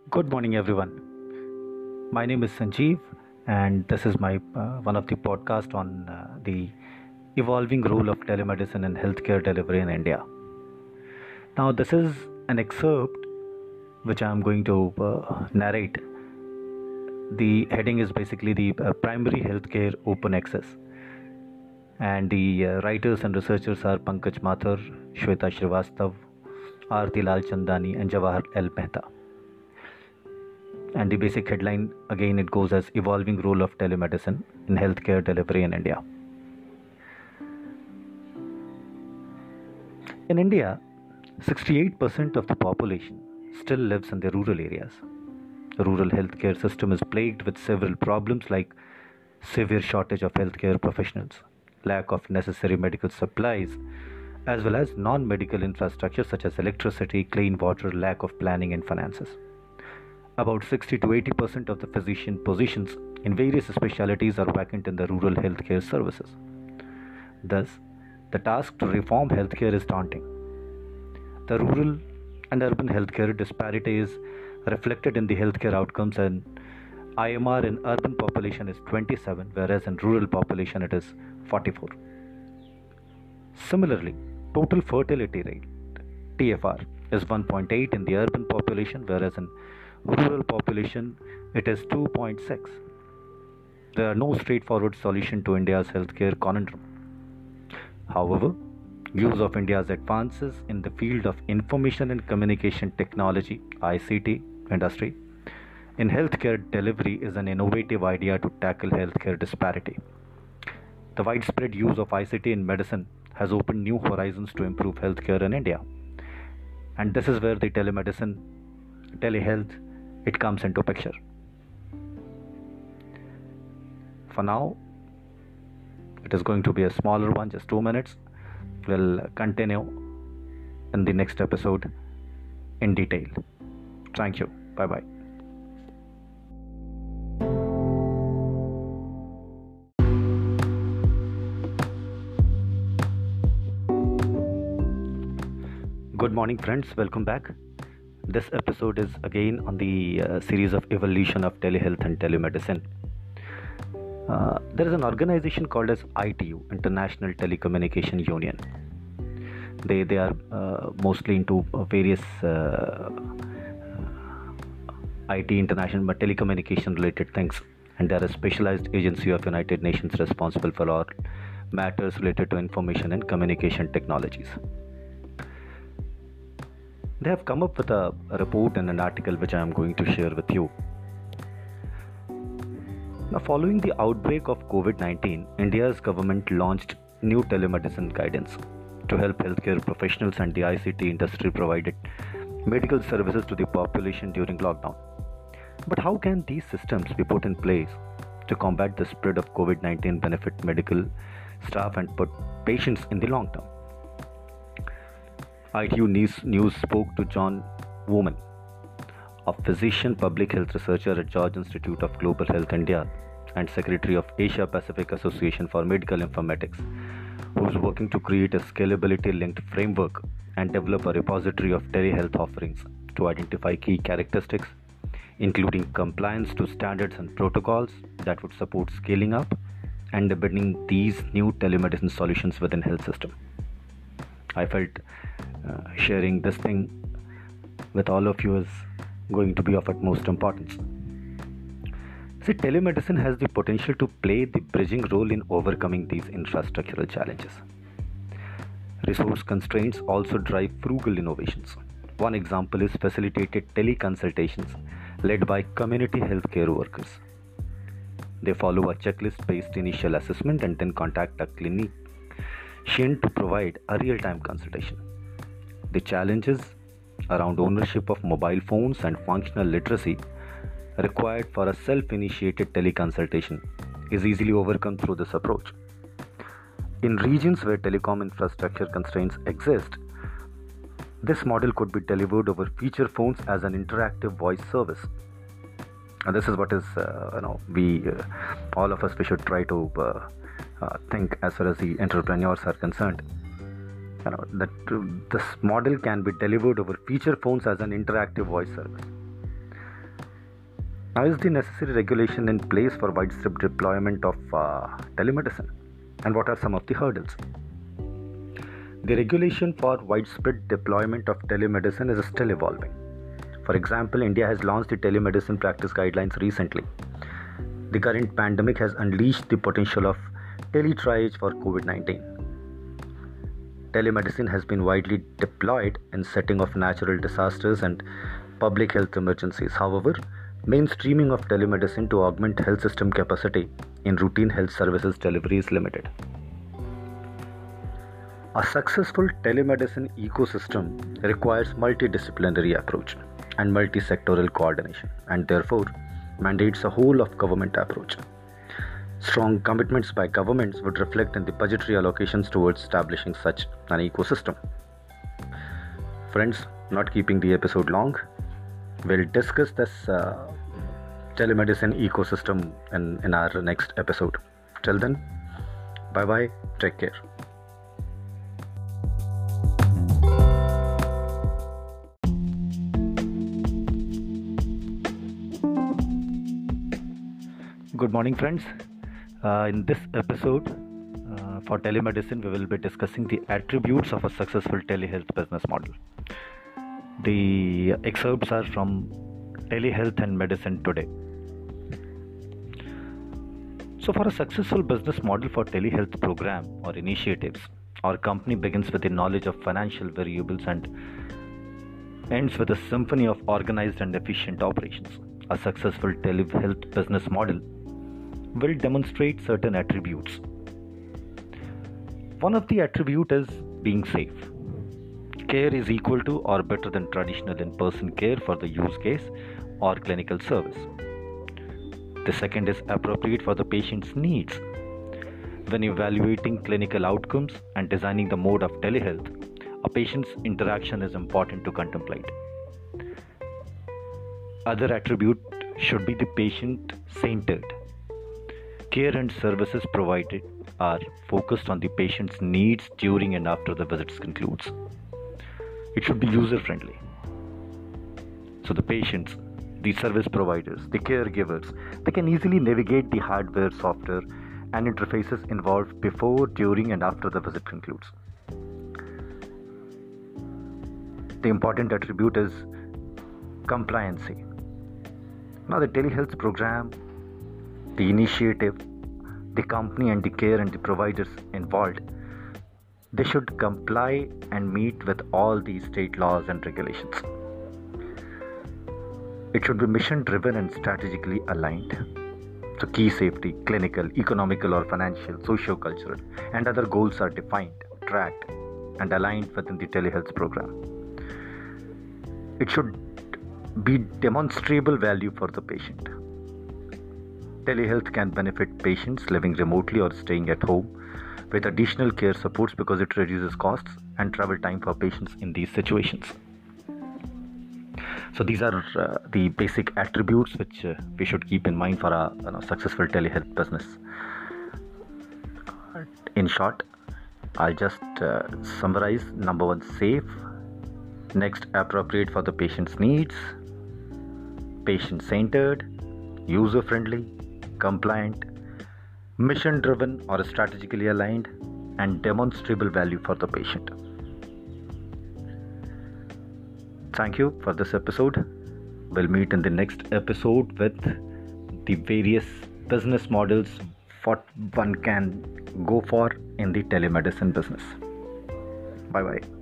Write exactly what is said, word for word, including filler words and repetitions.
Good morning, everyone. My name is Sanjeev, and this is my uh, one of the podcast on uh, the evolving role of telemedicine in healthcare delivery in India. Now, this is an excerpt which I am going to uh, narrate. The heading is basically the uh, primary healthcare open access, and the uh, writers and researchers are Pankaj Mathur, Shweta Srivastav, Aarti Lal Chandani, and Jawahar L. Mehta. And the basic headline again it goes as evolving role of telemedicine in healthcare delivery in India. In India, sixty-eight percent of the population still lives in the rural areas. The rural healthcare system is plagued with several problems like severe shortage of healthcare professionals, lack of necessary medical supplies, as well as non-medical infrastructure such as electricity, clean water, lack of planning and finances. About sixty to eighty percent of the physician positions in various specialties are vacant in the rural healthcare services. Thus, the task to reform healthcare is daunting. The rural and urban healthcare disparity is reflected in the healthcare outcomes, and I M R in urban population is twenty-seven, whereas in rural population it is forty-four. Similarly, total fertility rate T F R is one point eight in the urban population, whereas in rural population it is two point six. There are no straightforward solution to India's healthcare conundrum. However, views of India's advances in the field of information and communication technology I C T industry in healthcare delivery is an innovative idea to tackle healthcare disparity. The widespread use of I C T in medicine has opened new horizons to improve healthcare in India. And this is where the telemedicine, telehealth, it comes into picture. For now, it is going to be a smaller one, just two minutes. We'll continue in the next episode in detail. Thank you. Bye bye. Good morning, friends. Welcome back. This episode is again on the uh, series of evolution of telehealth and telemedicine. Uh, there is an organization called as I T U, International Telecommunication Union. They they are uh, mostly into uh, various uh, I T international but telecommunication related things, and they are a specialized agency of United Nations responsible for all matters related to information and communication technologies. They have come up with a, a report and an article which I am going to share with you. Now, following the outbreak of COVID nineteen, India's government launched new telemedicine guidance to help healthcare professionals and the I C T industry provided medical services to the population during lockdown. But how can these systems be put in place to combat the spread of COVID nineteen, benefit medical staff and put patients in the long term? I T U News spoke to John Woman, a physician public health researcher at George Institute of Global Health India and Secretary of Asia Pacific Association for Medical Informatics, who is working to create a scalability-linked framework and develop a repository of telehealth offerings to identify key characteristics, including compliance to standards and protocols that would support scaling up and embedding these new telemedicine solutions within health system. I felt uh, sharing this thing with all of you is going to be of utmost importance. See, telemedicine has the potential to play the bridging role in overcoming these infrastructural challenges. Resource constraints also drive frugal innovations. One example is facilitated teleconsultations led by community healthcare workers. They follow a checklist-based initial assessment and then contact a clinician to provide a real-time consultation. The challenges around ownership of mobile phones and functional literacy required for a self-initiated teleconsultation is easily overcome through this approach. In regions where telecom infrastructure constraints exist, this model could be delivered over feature phones as an interactive voice service. And this is what is, uh, you know, we, uh, all of us, we should try to uh, uh, think as far as the entrepreneurs are concerned. You know, that uh, this model can be delivered over feature phones as an interactive voice service. Now, is the necessary regulation in place for widespread deployment of uh, telemedicine? And what are some of the hurdles? The regulation for widespread deployment of telemedicine is still evolving. For example, India has launched the telemedicine practice guidelines recently. The current pandemic has unleashed the potential of teletriage for covid nineteen. Telemedicine has been widely deployed in setting of natural disasters and public health emergencies. However, mainstreaming of telemedicine to augment health system capacity in routine health services delivery is limited. A successful telemedicine ecosystem requires multidisciplinary approach and multi-sectoral coordination, and therefore mandates a whole of government approach. Strong commitments by governments would reflect in the budgetary allocations towards establishing such an ecosystem. Friends, not keeping the episode long, we'll discuss this uh, telemedicine ecosystem in, in our next episode. Till then, bye bye, take care. Good morning, friends. Uh, in this episode uh, for telemedicine, we will be discussing the attributes of a successful telehealth business model. The excerpts are from Telehealth and Medicine Today. So, for a successful business model for telehealth program or initiatives, our company begins with the knowledge of financial variables and ends with a symphony of organized and efficient operations. A successful telehealth business model will demonstrate certain attributes. One of the attributes is being safe. Care is equal to or better than traditional in-person care for the use case or clinical service. The second is appropriate for the patient's needs. When evaluating clinical outcomes and designing the mode of telehealth, a patient's interaction is important to contemplate. Other attribute should be the patient-centered. Care and services provided are focused on the patient's needs during and after the visit concludes. It should be user-friendly. So the patients, the service providers, the caregivers, they can easily navigate the hardware, software, and interfaces involved before, during, and after the visit concludes. The important attribute is compliancy. Now, the telehealth program, the initiative, the company and the care and the providers involved, they should comply and meet with all these state laws and regulations. It should be mission driven and strategically aligned. So key safety, clinical, economical or financial, socio-cultural and other goals are defined, tracked and aligned within the telehealth program. It should be demonstrable value for the patient. Telehealth can benefit patients living remotely or staying at home with additional care supports because it reduces costs and travel time for patients in these situations. So these are uh, the basic attributes which uh, we should keep in mind for a you know, successful telehealth business. In short, I'll just uh, summarize. Number one, safe. Next, appropriate for the patient's needs. Patient-centered, user-friendly, compliant, mission-driven or strategically aligned, and demonstrable value for the patient. Thank you for this episode. We'll meet in the next episode with the various business models what one can go for in the telemedicine business. Bye bye.